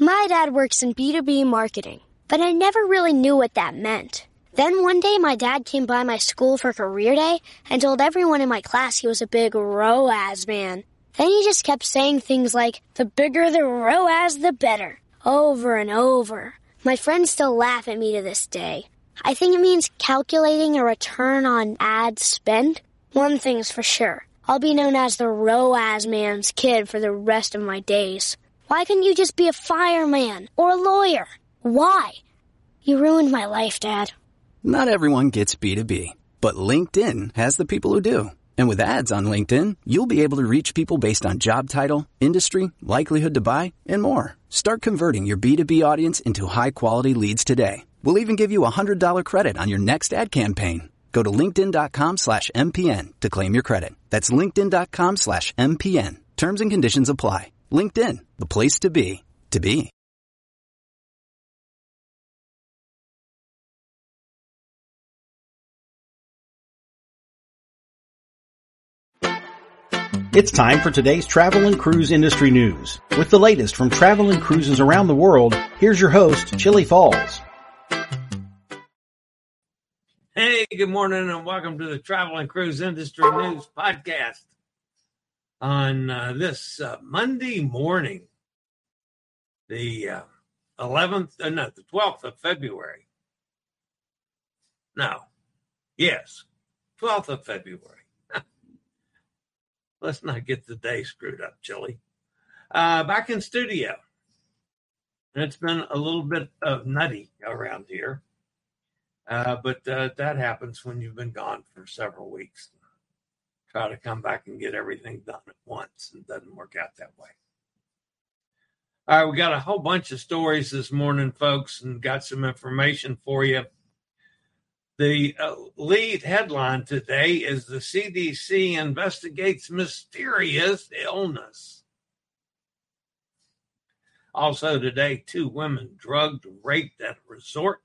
My dad works in B2B marketing, but I never really knew what that meant. Then one day my dad came by my school for career day and told everyone in my class he was a big ROAS man. Then he just kept saying things like, the bigger the ROAS, the better, over and over. My friends still laugh at me to this day. I think it means calculating a return on ad spend. One thing's for sure. I'll be known as the ROAS man's kid for the rest of my days. Why couldn't you just be a fireman or a lawyer? Why? You ruined my life, Dad. Not everyone gets B2B, but LinkedIn has the people who do. And with ads on LinkedIn, you'll be able to reach people based on job title, industry, likelihood to buy, and more. Start converting your B2B audience into high-quality leads today. We'll even give you a $100 credit on your next ad campaign. Go to linkedin.com/MPN to claim your credit. That's linkedin.com/MPN. Terms and conditions apply. LinkedIn, the place to be, to be. It's time for today's travel and cruise industry news. With the latest from travel and cruises around the world, here's your host, Chillie Falls. Hey, good morning and welcome to the Travel and Cruise Industry News Podcast on this Monday morning, the 12th of February. No, yes, 12th of February. Let's not get the day screwed up, Chillie. Back in studio. It's been a little bit of nutty around here. But that happens when you've been gone for several weeks. Try to come back and get everything done at once. It doesn't work out that way. All right, we got a whole bunch of stories this morning, folks, and got some information for you. The lead headline today is the CDC investigates mysterious illness. Also today, 2 women drugged, raped at a resort.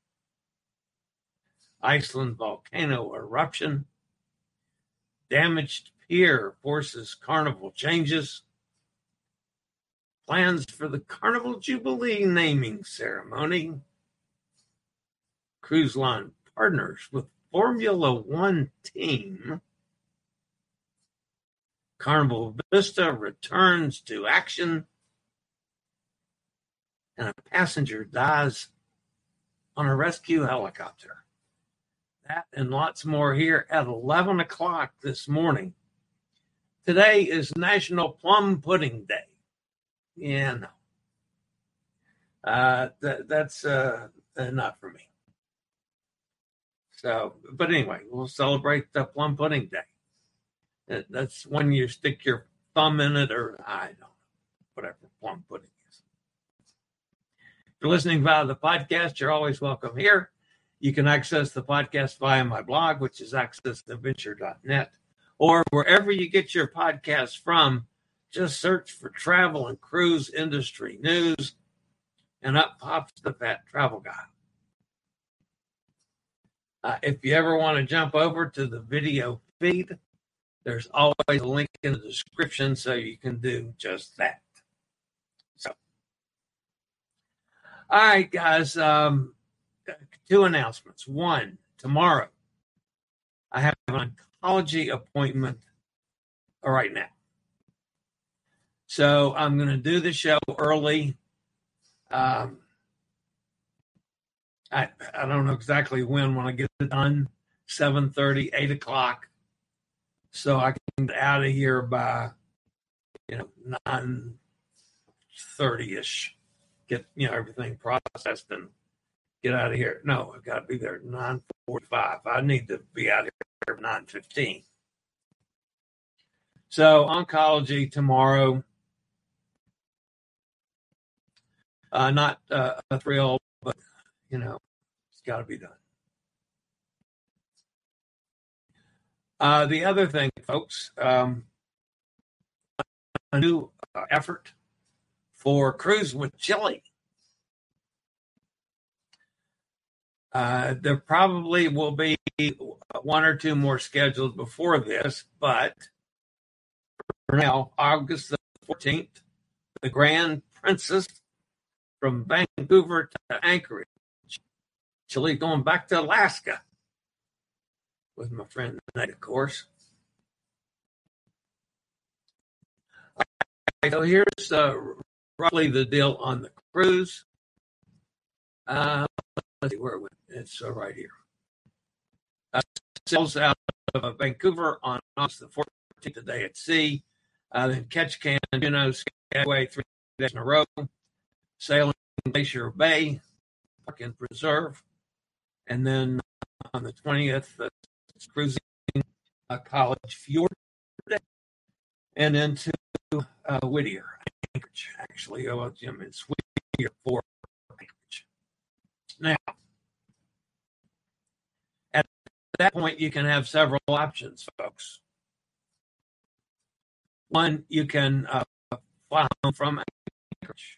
Iceland volcano eruption. Damaged pier forces carnival changes. Plans for the Carnival Jubilee naming ceremony. Cruise line partners with Formula One team. Carnival Vista returns to action. And a passenger dies on a rescue helicopter. That and lots more here at 11 o'clock this morning. Today is National Plum Pudding Day. Yeah, no. That's not for me. So, but anyway, we'll celebrate the Plum Pudding Day. That's when you stick your thumb in it, or I don't know, whatever plum pudding is. If you're listening via the podcast, you're always welcome here. You can access the podcast via my blog, which is accessadventure.net, or wherever you get your podcasts from. Just search for Travel and Cruise Industry News, and up pops the Fat Travel Guy. If you ever want to jump over to the video feed, there's always a link in the description so you can do just that. So, all right, guys, 2 announcements. 1, tomorrow, I have an oncology appointment right now. So I'm going to do the show early. I don't know exactly when I get it done, 7:30, 8 o'clock. So I can get out of here by, 9:30-ish. Get, everything processed and get out of here. No, I've got to be there at 9:45. I need to be out of here at 9:15. So oncology tomorrow. Not a thrill, but, it's got to be done. The other thing, folks, a new effort for Cruise with Chillie. There probably will be 1 or 2 more scheduled before this, but for now, August the 14th, the Grand Princess from Vancouver to Anchorage, Chile, going back to Alaska with my friend Nate, of course. So here's roughly the deal on the cruise. Let's see where it's right here. Sails out of Vancouver on August the 14th, a day at sea. Then Ketchikan, Juneau, Skagway, 3 days in a row. Sailing Glacier Bay, Park and Preserve. And then on the 20th, cruising College Fjord. And into Whittier, Anchorage. Actually, it's Whittier for Anchorage. Now, at that point, you can have several options, folks. One, you can fly home from Anchorage.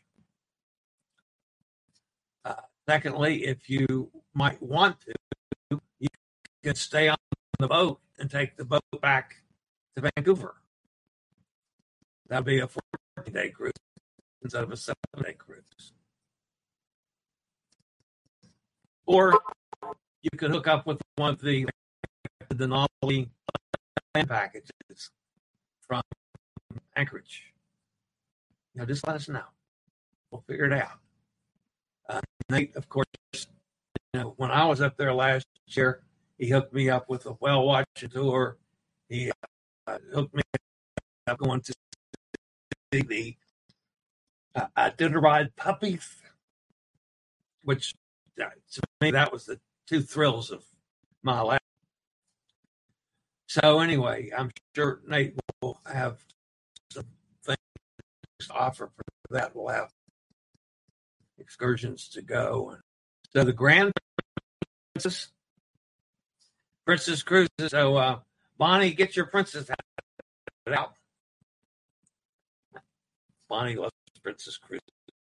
Secondly, if you might want to, you can stay on the boat and take the boat back to Vancouver. That'll be a 14-day cruise instead of a 7-day cruise. Or you could hook up with one of the Denali land packages from Anchorage. Just let us know. We'll figure it out. Nate, of course, when I was up there last year, he hooked me up with a whale watching tour. He hooked me up going to see the Iditarod puppies, which to me, that was the two thrills of my life. So anyway, I'm sure Nate will have some things to offer for that. We'll have excursions to go. And so the Grand Princess Cruises. So Bonnie, get your princess out. Bonnie loves Princess Cruises.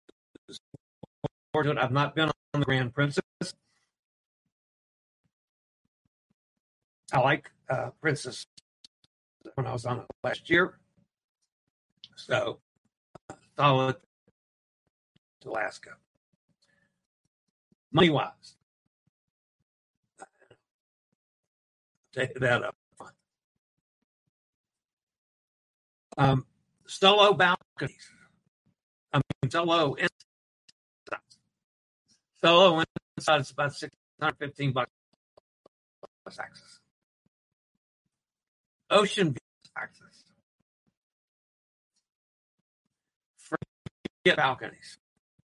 I've not been on the Grand Princess. I like Princess when I was on it last year. So solid Alaska. Money-wise, take that up front. Solo balconies. Solo inside. Solo inside is about $615 plus access. Ocean view access. Free balconies.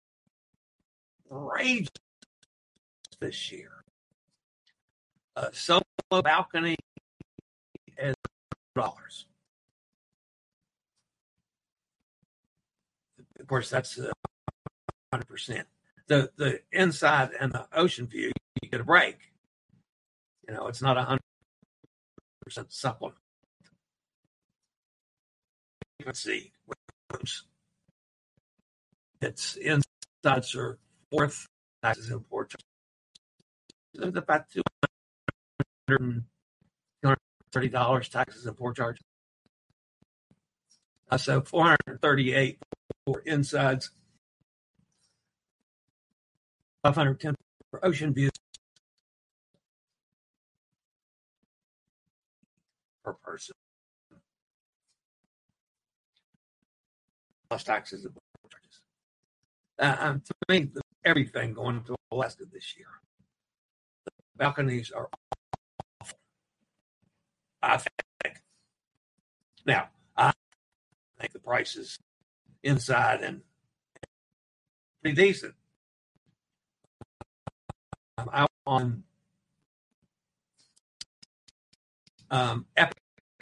Rage this year. Solo balcony is $100. Of course, that's 100%. The inside and the ocean view, you get a break. It's not 100% supplement. Let's see. It's insides are fourth taxes and port charges. It's about $230 taxes and port charges. So $438 for insides, $510 for ocean views per person, plus taxes and port charges. To me, everything going to Alaska this year. The balconies are awful, I think. Now, I think the prices inside and pretty decent. I'm on Epic,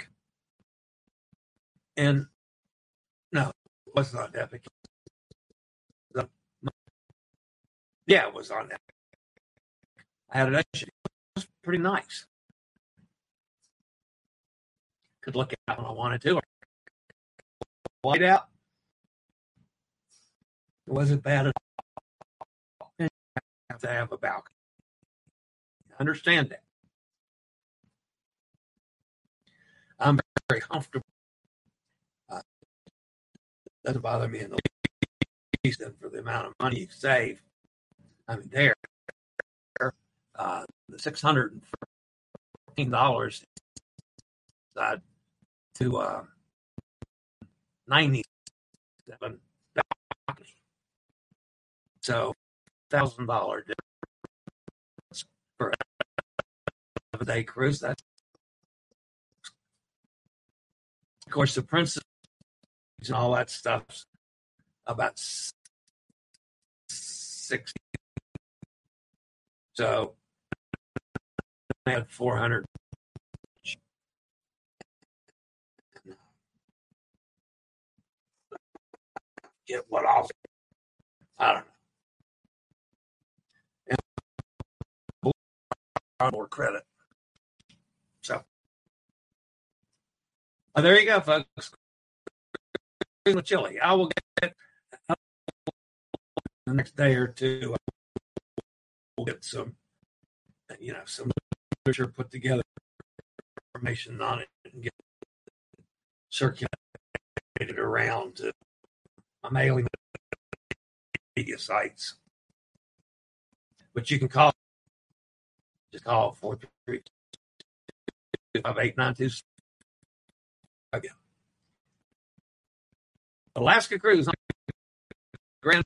and no, it was not Epic. Yeah, it was on Epic. I had it. It was pretty nice. Could look out when I wanted to. White out. It wasn't bad at all. You have to have a balcony. I understand that. I'm very comfortable. Doesn't bother me in the and for the amount of money you save. I mean, the $614 to 97. So $1,000 difference for a day cruise. That's, of course, the Princess and all that stuff's about 60. So I had 400. Get what off? I don't know. And more credit. So there you go, folks. With chili, I will get the next day or two. We'll get some literature put together, information on it, and get circulated around to my mailing media sites. But you can call 432-5892. Again. Alaska Cruise Grand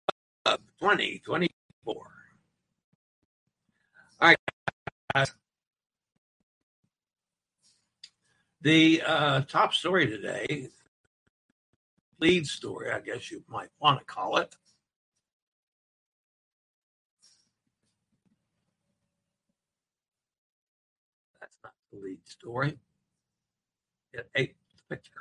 2024. All right, guys. The top story today, lead story, I guess you might want to call it. That's not the lead story. It ate the picture.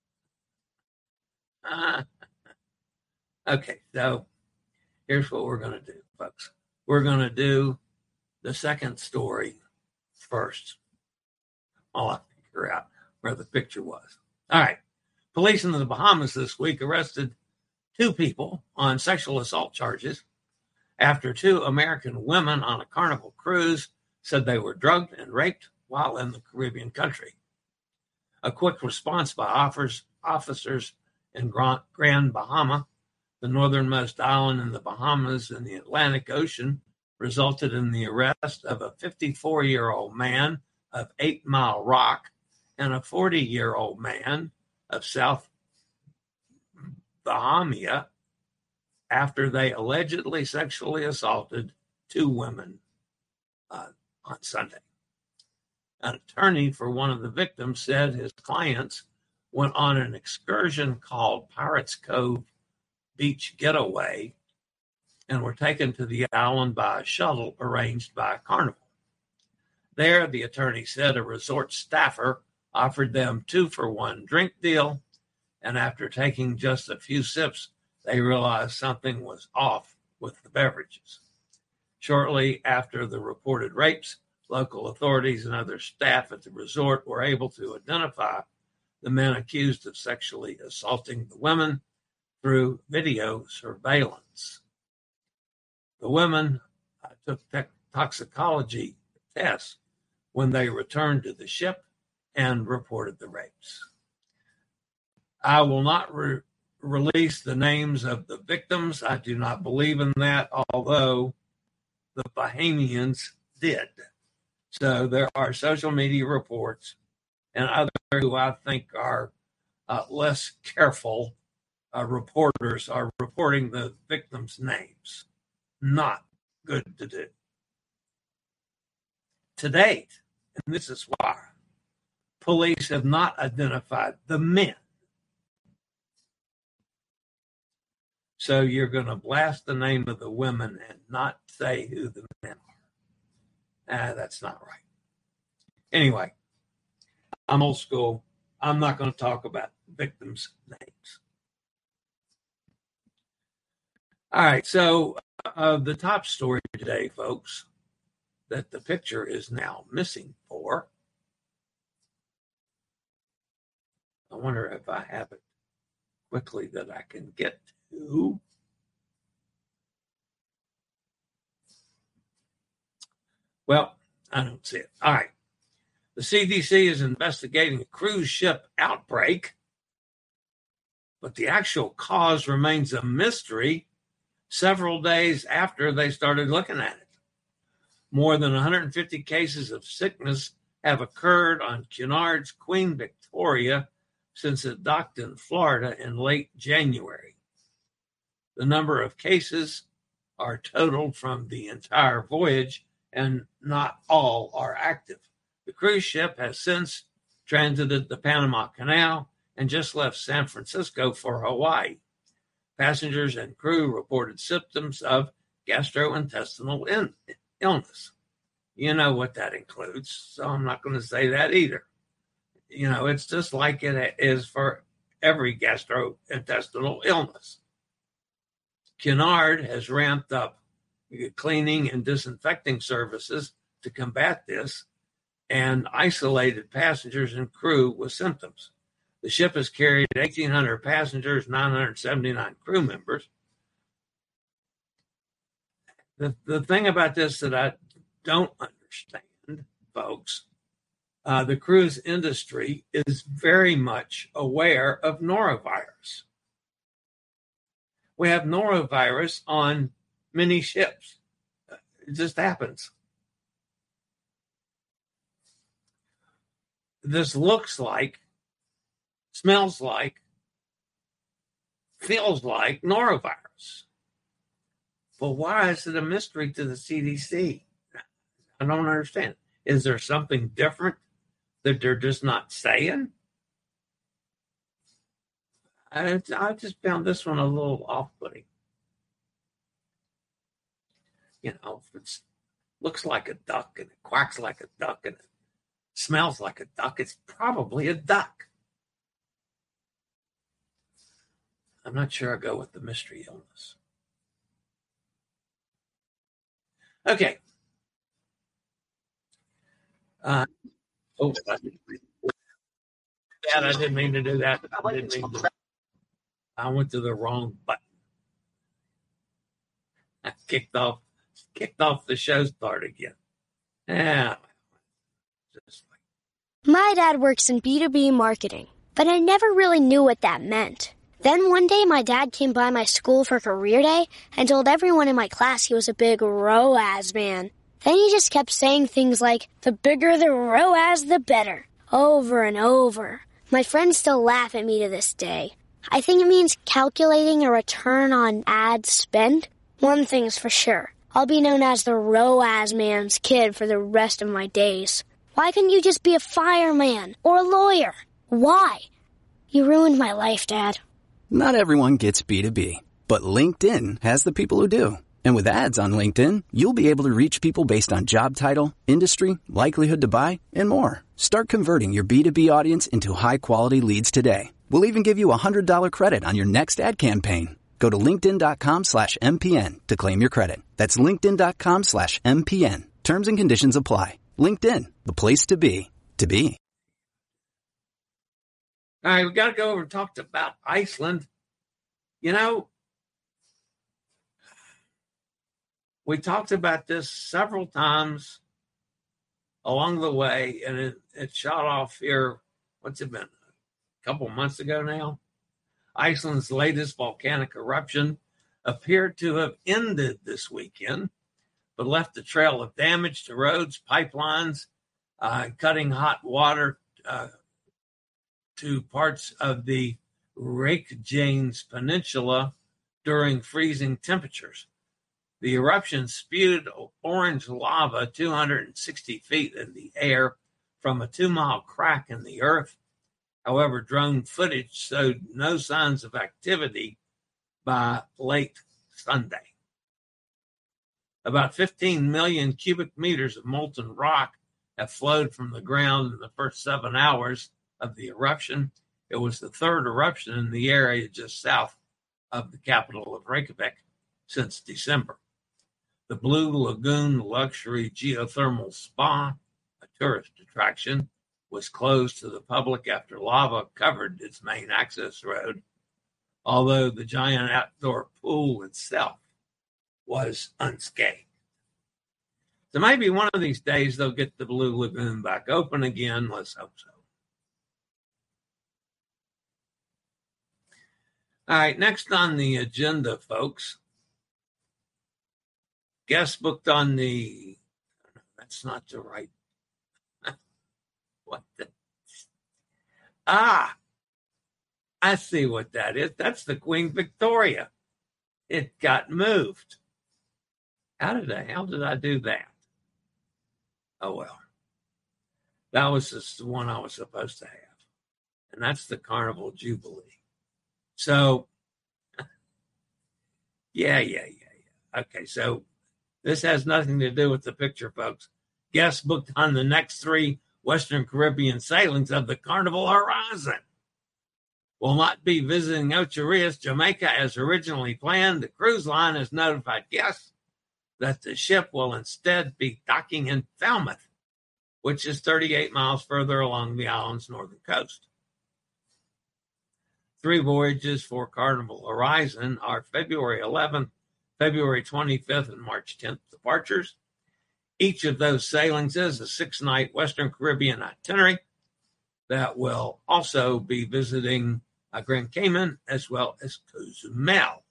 Okay, so here's what we're going to do, folks. We're going to do the second story first. I'll figure out where the picture was. All right. Police in the Bahamas this week arrested 2 people on sexual assault charges after 2 American women on a Carnival cruise said they were drugged and raped while in the Caribbean country. A quick response by officers in Grand Bahama, the northernmost island in the Bahamas in the Atlantic Ocean, resulted in the arrest of a 54-year-old man of 8 Mile Rock and a 40-year-old man of South Bahamia after they allegedly sexually assaulted 2 women on Sunday. An attorney for one of the victims said his clients went on an excursion called Pirates Cove Beach Getaway and were taken to the island by a shuttle arranged by Carnival. There, the attorney said a resort staffer offered them 2-for-1 drink deal, and after taking just a few sips, they realized something was off with the beverages. Shortly after the reported rapes, local authorities and other staff at the resort were able to identify the men accused of sexually assaulting the women through video surveillance. The women took toxicology tests when they returned to the ship and reported the rapes. I will not release the names of the victims. I do not believe in that, although the Bahamians did. So there are social media reports and others who I think are less careful reporters are reporting the victims' names. Not good to do. To date, and this is why, police have not identified the men. So you're going to blast the name of the women and not say who the men are. That's not right. Anyway, I'm old school. I'm not going to talk about victims' names. All right, so the top story today, folks, that the picture is now missing for. I wonder if I have it quickly that I can get to. Well, I don't see it. All right. The CDC is investigating a cruise ship outbreak but the actual cause remains a mystery several days after they started looking at it. More than 150 cases of sickness have occurred on Cunard's Queen Victoria since it docked in Florida in late January. The number of cases are totaled from the entire voyage, and not all are active. The cruise ship has since transited the Panama Canal and just left San Francisco for Hawaii. Passengers and crew reported symptoms of gastrointestinal illness. You know what that includes, so I'm not going to say that either. It's just like it is for every gastrointestinal illness. Cunard has ramped up cleaning and disinfecting services to combat this and isolated passengers and crew with symptoms. The ship has carried 1,800 passengers, 979 crew members. The thing about this that I don't understand, folks, the cruise industry is very much aware of norovirus. We have norovirus on many ships. It just happens. This looks like, smells like, feels like norovirus. But why is it a mystery to the CDC? I don't understand. Is there something different that they're just not saying? I just found this one a little off-putting. If it looks like a duck and it quacks like a duck and it smells like a duck, it's probably a duck. I'm not sure I go with the mystery illness. Okay. I didn't mean to do that. I went to the wrong button. I kicked off the show start again. Yeah. My dad works in B2B marketing, but I never really knew what that meant. Then one day my dad came by my school for career day and told everyone in my class he was a big ROAS man. Then he just kept saying things like, the bigger the ROAS, the better, over and over. My friends still laugh at me to this day. I think it means calculating a return on ad spend. One thing's for sure. I'll be known as the ROAS man's kid for the rest of my days. Why couldn't you just be a fireman or a lawyer? Why? You ruined my life, Dad. Not everyone gets B2B, but LinkedIn has the people who do. And with ads on LinkedIn, you'll be able to reach people based on job title, industry, likelihood to buy, and more. Start converting your B2B audience into high-quality leads today. We'll even give you a $100 credit on your next ad campaign. Go to linkedin.com/MPN to claim your credit. That's linkedin.com/MPN. Terms and conditions apply. LinkedIn, the place to be, to be. All right, we got to go over and talk about Iceland. We talked about this several times along the way, and it shot off here, what's it been, a couple months ago now? Iceland's latest volcanic eruption appeared to have ended this weekend, but left a trail of damage to roads, pipelines, cutting hot water to parts of the Reykjanes Peninsula during freezing temperatures. The eruption spewed orange lava 260 feet in the air from a 2-mile crack in the earth. However, drone footage showed no signs of activity by late Sunday. About 15 million cubic meters of molten rock have flowed from the ground in the first 7 hours of the eruption. It was the third eruption in the area just south of the capital of Reykjavik since December. The Blue Lagoon luxury geothermal spa, a tourist attraction, was closed to the public after lava covered its main access road, although the giant outdoor pool itself was unscathed. So maybe one of these days they'll get the Blue Lagoon back open again. Let's hope so. All right, next on the agenda, folks. Guest booked on the, that's not the right, what the, I see what that is. That's the Queen Victoria. It got moved. How the hell did I do that? Oh, well. That was just the one I was supposed to have. And that's the Carnival Jubilee. So, yeah. Okay, so this has nothing to do with the picture, folks. Guests booked on the next 3 Western Caribbean sailings of the Carnival Horizon will not be visiting Ocho Rios, Jamaica as originally planned. The cruise line has notified guests that the ship will instead be docking in Falmouth, which is 38 miles further along the island's northern coast. 3 voyages for Carnival Horizon are February 11th, February 25th, and March 10th departures. Each of those sailings is a 6-night Western Caribbean itinerary that will also be visiting Grand Cayman as well as Cozumel.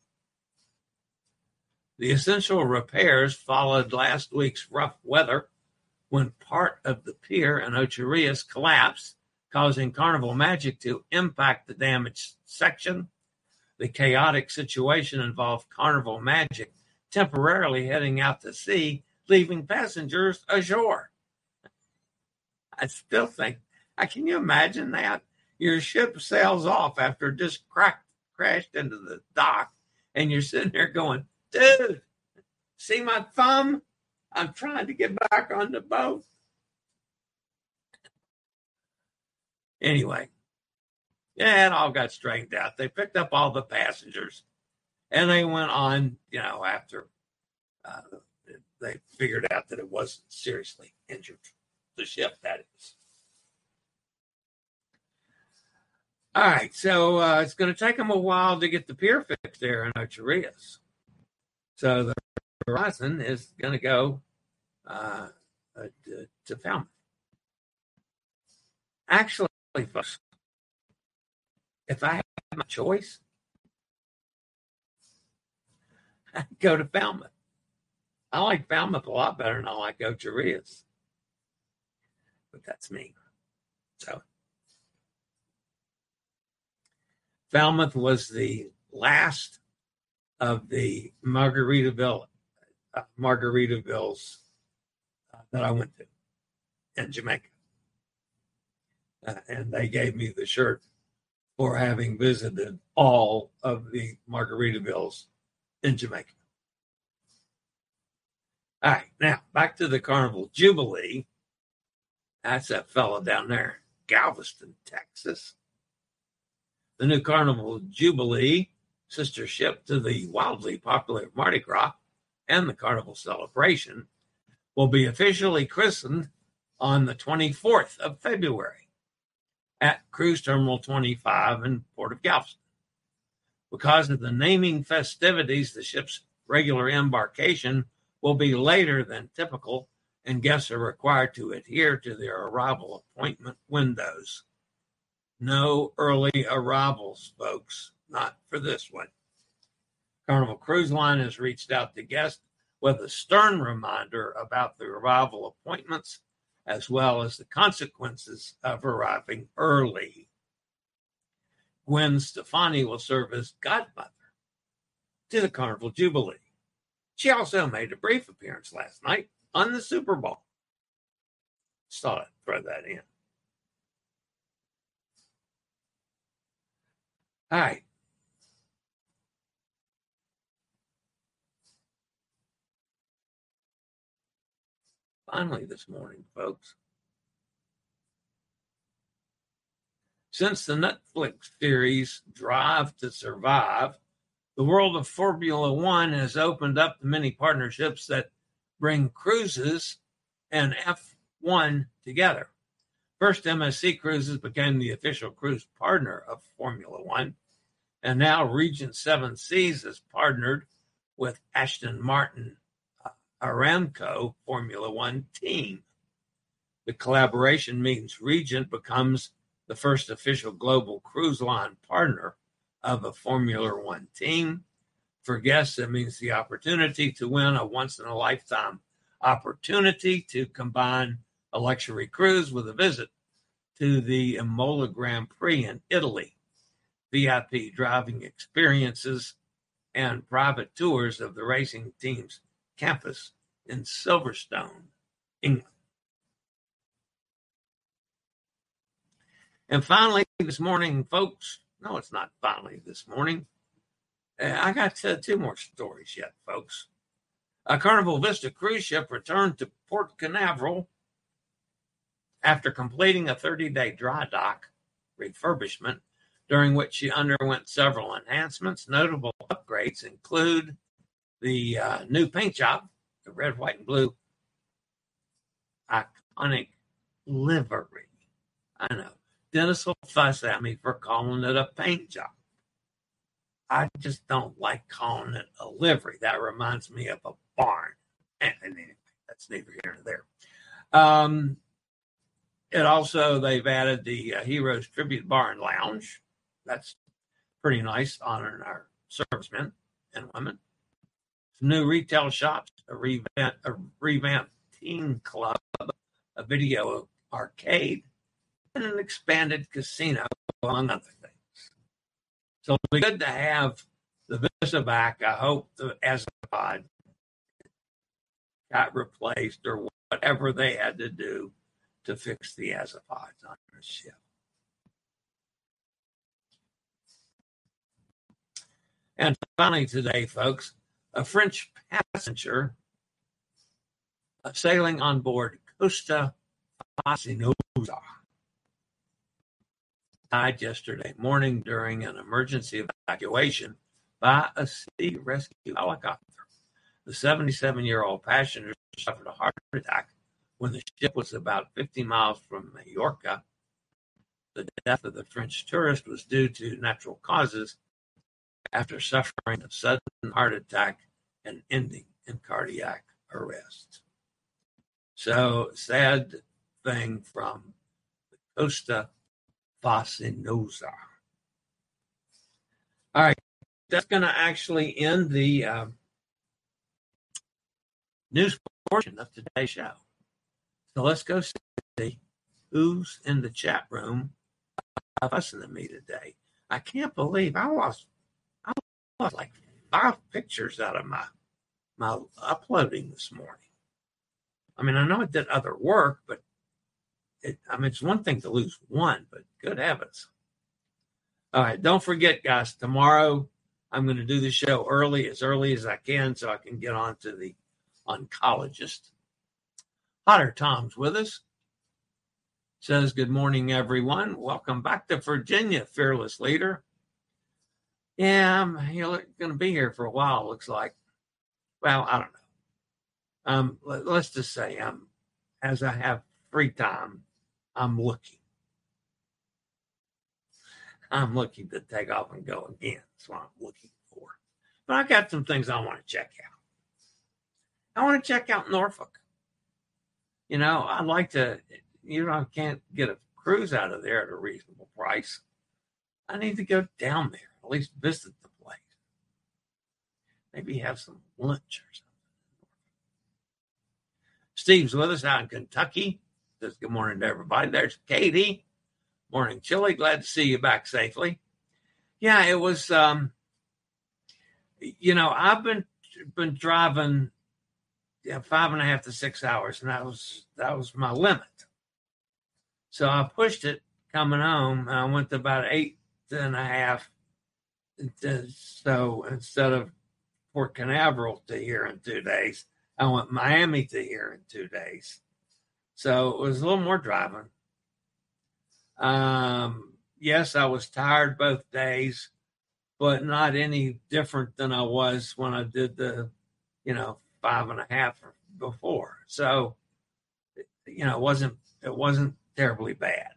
The essential repairs followed last week's rough weather when part of the pier in Ocho Rios collapsed, causing Carnival Magic to impact the damaged section. The chaotic situation involved Carnival Magic temporarily heading out to sea, leaving passengers ashore. I still think, can you imagine that? Your ship sails off after it just crashed into the dock, and you're sitting there going, dude, see my thumb? I'm trying to get back on the boat. Anyway, yeah, it all got straightened out. They picked up all the passengers, and they went on, after they figured out that it wasn't seriously injured. The ship, that is. All right, so it's going to take them a while to get the pier fixed there in Ocho Rios. So the Horizon is going to go to Falmouth. Actually, folks, if I had my choice, I'd go to Falmouth. I like Falmouth a lot better than I like Ocho Rios. But that's me. So Falmouth was the last of the Margaritavilles that I went to in Jamaica. And they gave me the shirt for having visited all of the Margaritavilles in Jamaica. All right, now back to the Carnival Jubilee. That's that fellow down there, Galveston, Texas. The new Carnival Jubilee, sister ship to the wildly popular Mardi Gras and the Carnival Celebration, will be officially christened on the 24th of February at Cruise Terminal 25 in Port of Galveston. Because of the naming festivities, the ship's regular embarkation will be later than typical, and guests are required to adhere to their arrival appointment windows. No early arrivals, folks, not for this one. Carnival Cruise Line has reached out to guests with a stern reminder about the arrival appointments, as well as the consequences of arriving early. Gwen Stefani will serve as godmother to the Carnival Jubilee. She also made a brief appearance last night on the Super Bowl. Just thought I'd throw that in. All right. Finally this morning, folks. Since the Netflix series Drive to Survive, the world of Formula One has opened up to many partnerships that bring cruises and F1 together. First, MSC Cruises became the official cruise partner of Formula One, and now Regent Seven Seas is partnered with Aston Martin Aramco Formula One team. The collaboration means Regent becomes the first official global cruise line partner of a Formula One team. For guests, it means the opportunity to win a once-in-a-lifetime opportunity to combine a luxury cruise with a visit to the Imola Grand Prix in Italy, VIP driving experiences, and private tours of the racing team's campus in Silverstone, England. And finally, this morning, folks, no, it's not finally this morning. I got 2 more stories yet, folks. A Carnival Vista cruise ship returned to Port Canaveral after completing a 30-day dry dock refurbishment, during which she underwent several enhancements. Notable upgrades include the new paint job, the red, white, and blue iconic livery. I know. Dennis will fuss at me for calling it a paint job. I just don't like calling it a livery. That reminds me of a barn. And anyway, that's neither here nor there. It also, they've added the Heroes Tribute Bar and Lounge. That's pretty nice, honoring our servicemen and women. Some new retail shops, a revamped teen club, a video arcade, and an expanded casino, among other things. So it'll be good to have the Vista back. I hope the Azapod got replaced or whatever they had to do to fix the Azapods on the ship. And finally today, folks, a French passenger sailing on board Costa Fascinosa died yesterday morning during an emergency evacuation by a sea rescue helicopter. The 77-year-old passenger suffered a heart attack when the ship was about 50 miles from Majorca. The death of the French tourist was due to natural causes after suffering a sudden heart attack and ending in cardiac arrest. So, sad thing from the Costa Fascinosa. All right, that's going to actually end the news portion of today's show. So let's go see who's in the chat room fussing at me today. I can't believe I lost like 5 pictures out of my uploading this morning. I mean, I know it did other work, but it's one thing to lose one, but good heavens. All right, don't forget, guys, tomorrow I'm going to do the show as early as I can so I can get on to the oncologist. Hotter Tom's with us. Says, good morning, everyone. Welcome back to Virginia, fearless leader. Yeah, I'm going to be here for a while, looks like. Well, I don't know. Let's just say as I have free time, I'm looking to take off and go again. That's what I'm looking for. But I got some things I want to check out. I want to check out Norfolk. I'd like to, I can't get a cruise out of there at a reasonable price. I need to go down there, at least visit the place. Maybe have some lunch or something. Steve's with us out in Kentucky. Says good morning to everybody. There's Katie. Morning, Chili. Glad to see you back safely. Yeah, it was, I've been driving 5.5 to 6 hours, and that was my limit. So I pushed it coming home. I went to about 8.5. So instead of Port Canaveral to here in 2 days, I went Miami to here in 2 days. So it was a little more driving. Yes, I was tired both days, but not any different than I was when I did the, 5.5 before. So, it wasn't terribly bad.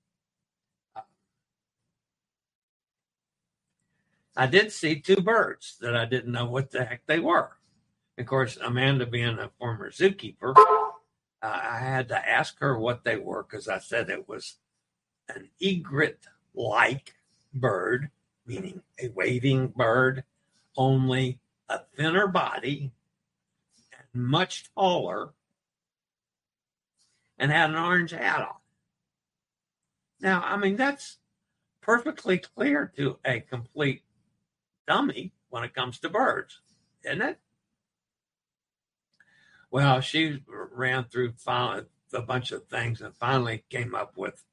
I did see 2 birds that I didn't know what the heck they were. Of course, Amanda being a former zookeeper, I had to ask her what they were because I said it was an egret-like bird meaning a wading bird, only a thinner body and much taller, and had an orange hat on. Now, I mean, that's perfectly clear to a complete dummy when it comes to birds, isn't it? Well, she ran through a bunch of things and finally came up with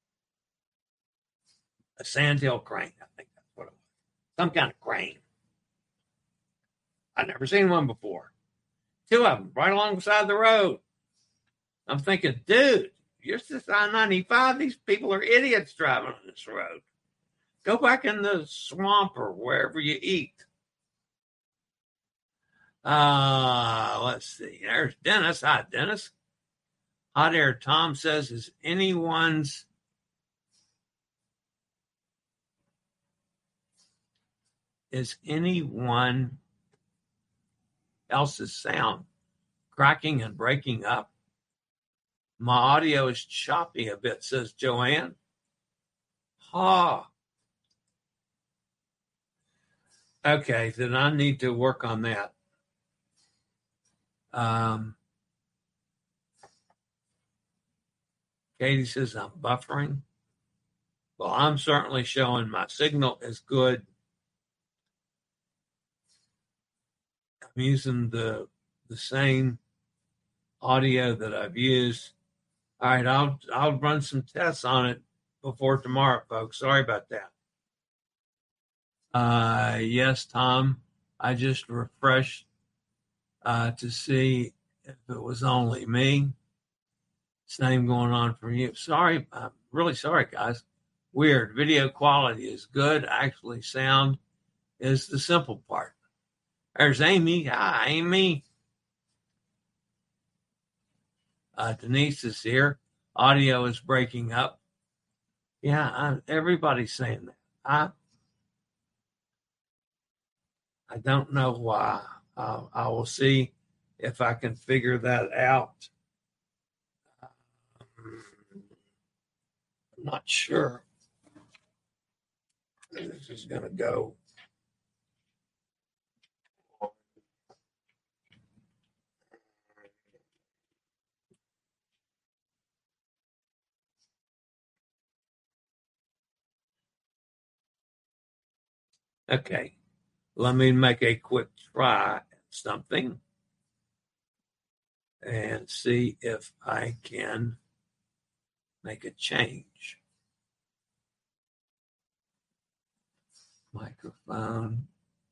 a sandhill crane. I think that's what it was. Some kind of crane. I'd never seen one before. Two of them right alongside the road. I'm thinking, dude, you're just on 95. These people are idiots driving on this road. Go back in the swamp or wherever you eat. Let's see. There's Dennis. Hi, Dennis. Hot Air Tom says, is anyone else's sound cracking and breaking up? My audio is choppy a bit, says Joanne. Okay, then I need to work on that. Katie says I'm buffering. Well, I'm certainly showing my signal is good. I'm using the same audio that I've used. All right, I'll run some tests on it before tomorrow, folks. Sorry about that. Yes, Tom. I just refreshed to see if it was only me. Same going on for you. Sorry, I'm really sorry, guys. Weird. Video quality is good. Actually, sound is the simple part. There's Amy. Hi, Amy. Denise is here. Audio is breaking up. Yeah, everybody's saying that. I don't know why. I will see if I can figure that out. I'm not sure. This is going to go. Okay, let me make a quick try at something and see if I can make a change. Microphone.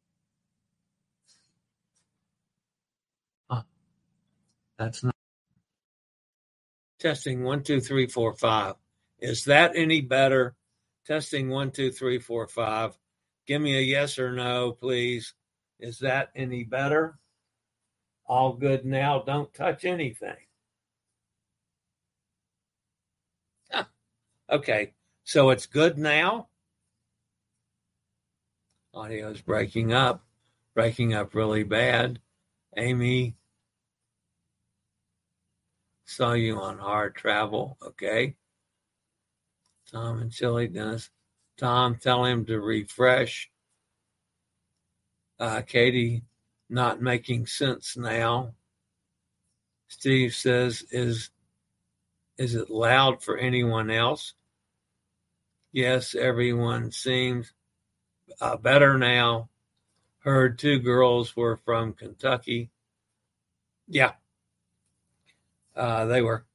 That's not. Testing 1, 2, 3, 4, 5. Is that any better? Testing 1, 2, 3, 4, 5. Give me a yes or no, please. Is that any better? All good now. Don't touch anything. Okay, so it's good now. Audio is breaking up really bad. Amy, saw you on Hard Travel. Okay. Tom and Chili, Dennis. Tom, tell him to refresh. Katie, not making sense now. Steve says, is it loud for anyone else? Yes, everyone seems better now. Heard 2 girls were from Kentucky. Yeah, they were.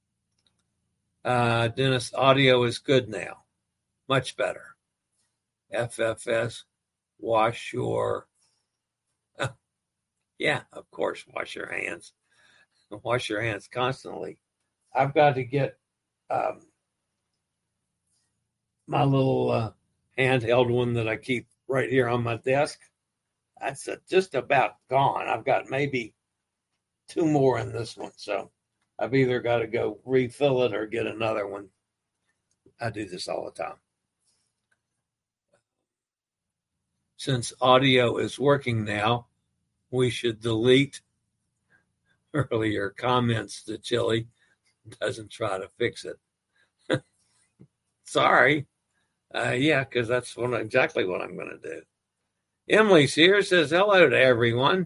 Dennis, audio is good now. Much better. FFS, wash your... yeah, of course, wash your hands. Wash your hands constantly. I've got to get my little handheld one that I keep right here on my desk. That's just about gone. I've got maybe 2 more in this one, so I've either got to go refill it or get another one. I do this all the time. Since audio is working now, we should delete earlier comments to Chili. Doesn't try to fix it. Sorry. Yeah, because that's exactly what I'm going to do. Emily's here, says hello to everyone.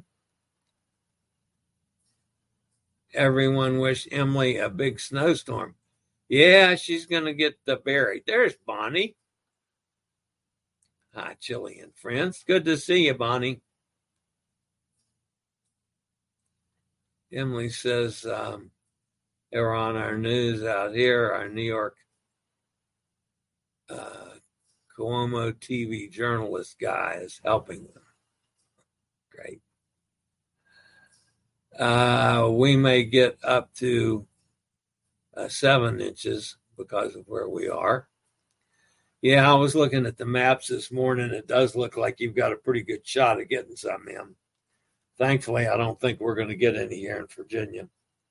Everyone wish Emily a big snowstorm. Yeah, she's going to get buried. There's Bonnie. Hi, Chili and friends. Good to see you, Bonnie. Emily says they're on our news out here. Our New York Cuomo TV journalist guy is helping them. Great. We may get up to 7 inches because of where we are. Yeah, I was looking at the maps this morning. It does look like you've got a pretty good shot at getting some in. Thankfully, I don't think we're going to get any here in Virginia.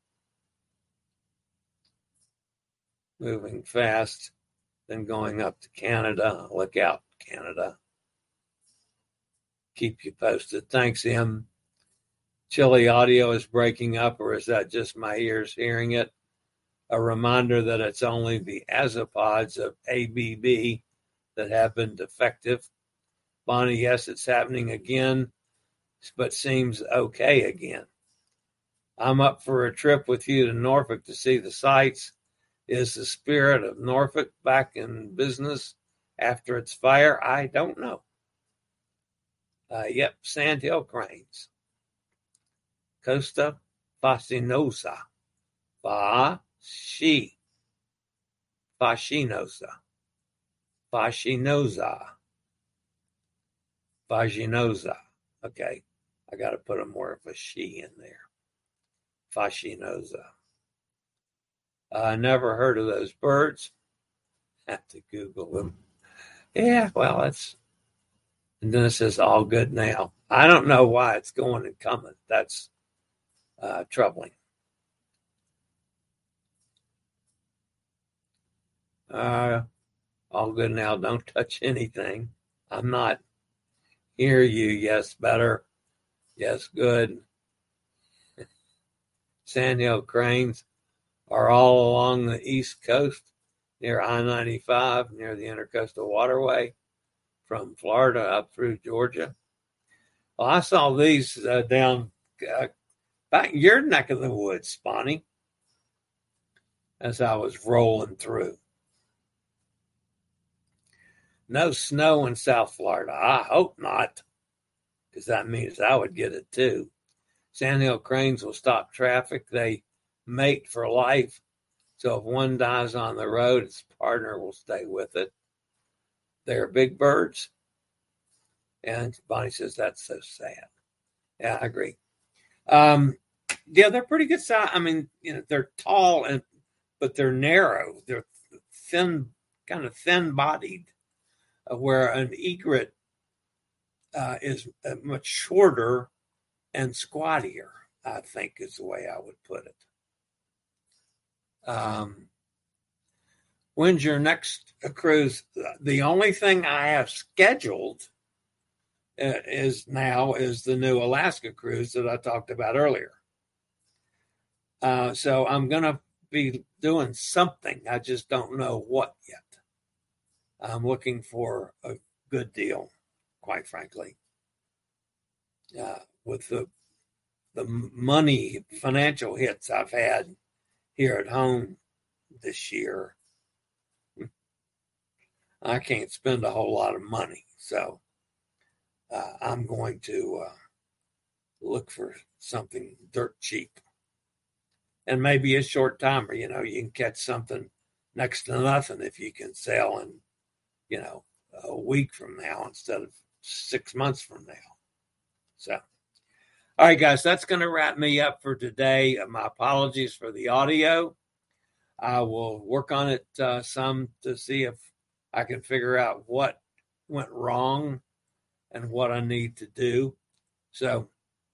Moving fast, then going up to Canada. Look out, Canada. Keep you posted. Thanks, Em. Chili audio is breaking up, or is that just my ears hearing it? A reminder that it's only the azopods of ABB that have been defective. Bonnie, yes, it's happening again, but seems okay again. I'm up for a trip with you to Norfolk to see the sights. Is the Spirit of Norfolk back in business after its fire? I don't know. Yep, Sandhill Cranes. Costa Fascinosa. Fascinosa. Okay, I got to put more of a she in there. Fascinosa. I never heard of those birds. Have to Google them. Yeah, well, it's. And then it says all good now. I don't know why it's going and coming. That's troubling. All good now. Don't touch anything. I'm not. Hear you. Yes, better. Yes, good. Sandhill cranes are all along the East Coast near I-95, near the Intercoastal Waterway from Florida up through Georgia. Well, I saw these down back in your neck of the woods, Bonnie, as I was rolling through. No snow in South Florida. I hope not, because that means I would get it too. Sandhill cranes will stop traffic. They mate for life. So if one dies on the road, its partner will stay with it. They're big birds. And Bonnie says, that's so sad. Yeah, I agree. Yeah, they're pretty good size. I mean, they're tall, but they're narrow. They're thin, kind of thin-bodied, where an egret is much shorter and squattier, I think is the way I would put it. When's your next cruise? The only thing I have scheduled is the new Alaska cruise that I talked about earlier. So I'm going to be doing something. I just don't know what yet. I'm looking for a good deal, quite frankly. With the money, financial hits I've had here at home this year, I can't spend a whole lot of money. So I'm going to look for something dirt cheap. And maybe a short timer, you can catch something next to nothing if you can sail in, a week from now instead of 6 months from now. So, all right, guys, that's going to wrap me up for today. My apologies for the audio. I will work on it some to see if I can figure out what went wrong and what I need to do. So,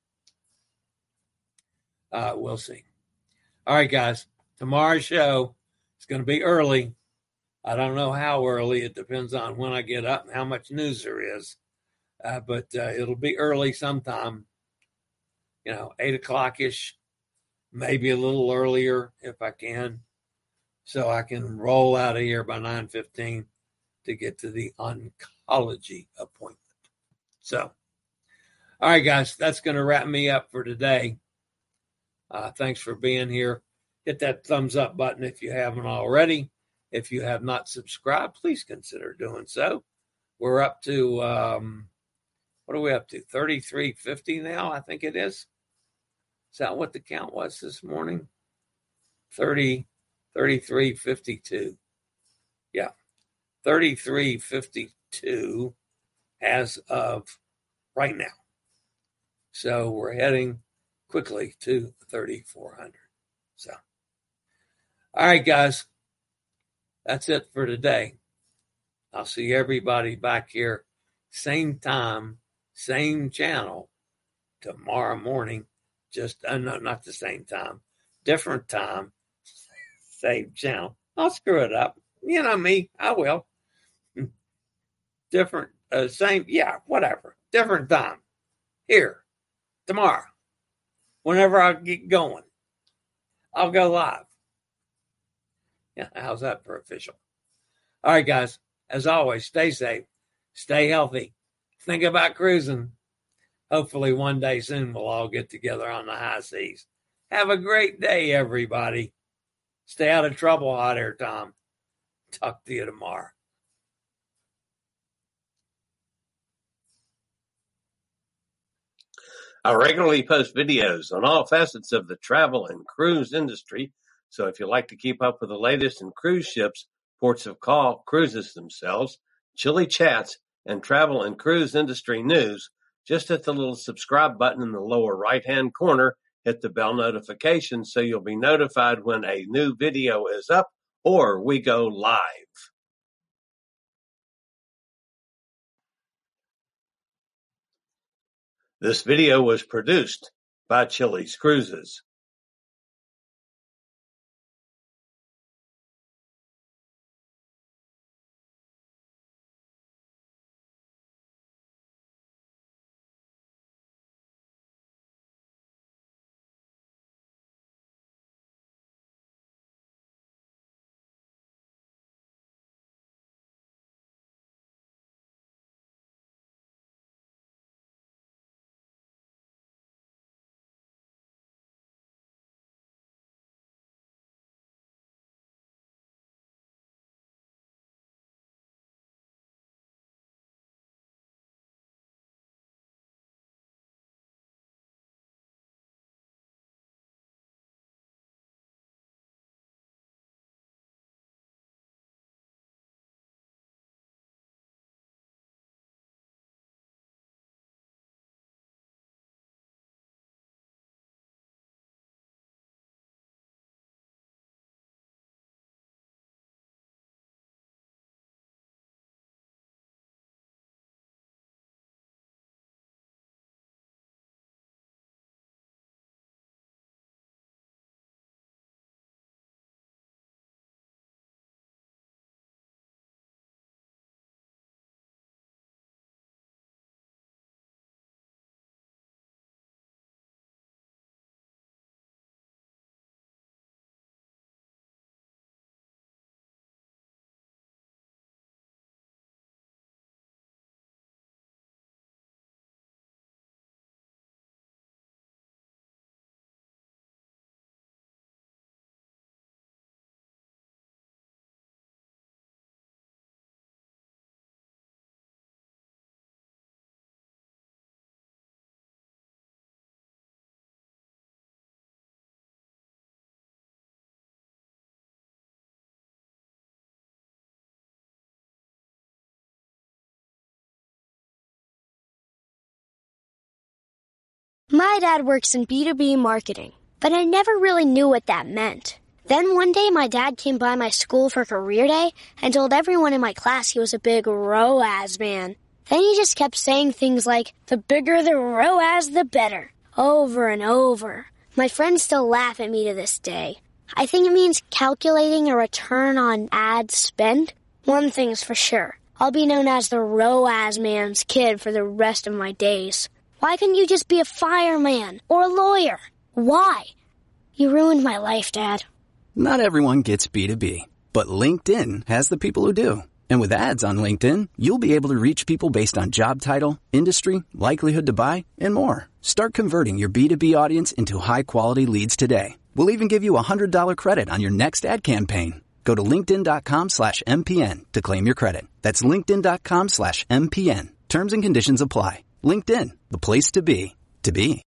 we'll see. All right, guys, tomorrow's show is going to be early. I don't know how early. It depends on when I get up and how much news there is. But it'll be early sometime, 8 o'clock-ish, maybe a little earlier if I can, so I can roll out of here by 9:15 to get to the oncology appointment. So, all right, guys, that's going to wrap me up for today. Thanks for being here. Hit that thumbs up button if you haven't already. If you have not subscribed, please consider doing so. We're up to, what are we up to? 3350 now, I think it is. Is that what the count was this morning? 3352. Yeah, 3352 as of right now. So we're heading quickly to 3,400. So, all right, guys, that's it for today. I'll see everybody back here, same time, same channel, tomorrow morning. Just, no, not the same time, different time, same channel. I'll screw it up. You know me, I will. Different, same, yeah, whatever. Different time. Here, tomorrow. Whenever I get going, I'll go live. Yeah, how's that for official? All right, guys. As always, stay safe, stay healthy, think about cruising. Hopefully one day soon we'll all get together on the high seas. Have a great day, everybody. Stay out of trouble, Hot Air Tom. Talk to you tomorrow. I regularly post videos on all facets of the travel and cruise industry. So if you like to keep up with the latest in cruise ships, ports of call, cruises themselves, chilly chats, and travel and cruise industry news, just hit the little subscribe button in the lower right-hand corner, hit the bell notification so you'll be notified when a new video is up or we go live. This video was produced by Chili's Cruises. My dad works in B2B marketing, but I never really knew what that meant. Then one day my dad came by my school for career day and told everyone in my class he was a big ROAS man. Then he just kept saying things like, the bigger the ROAS, the better, over and over. My friends still laugh at me to this day. I think it means calculating a return on ad spend. One thing's for sure, I'll be known as the ROAS man's kid for the rest of my days. Why couldn't you just be a fireman or a lawyer? Why? You ruined my life, Dad. Not everyone gets B2B, but LinkedIn has the people who do. And with ads on LinkedIn, you'll be able to reach people based on job title, industry, likelihood to buy, and more. Start converting your B2B audience into high-quality leads today. We'll even give you a $100 credit on your next ad campaign. Go to linkedin.com/MPN to claim your credit. That's linkedin.com/MPN. Terms and conditions apply. LinkedIn, the place to be.